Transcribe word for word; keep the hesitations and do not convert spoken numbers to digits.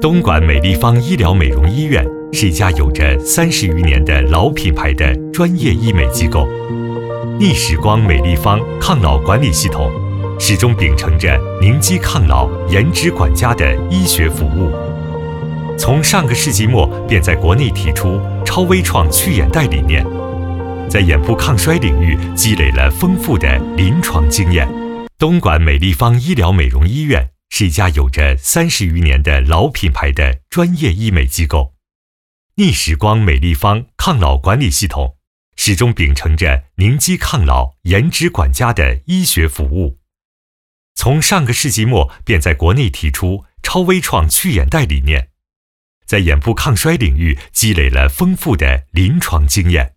东莞美丽坊医疗美容医院是一家有着三十余年的老品牌的专业医美机构。逆时光美丽坊抗老管理系统始终秉承着凝肌抗老、颜值管家的医学服务。从上个世纪末便在国内提出超微创去眼袋理念，在眼部抗衰领域积累了丰富的临床经验。东莞美丽坊医疗美容医院是一家有着三十余年的老品牌的专业医美机构。逆时光美丽坊抗老管理系统始终秉承着凝肌抗老、颜值管家的医学服务。从上个世纪末便在国内提出超微创去眼袋理念，在眼部抗衰领域积累了丰富的临床经验。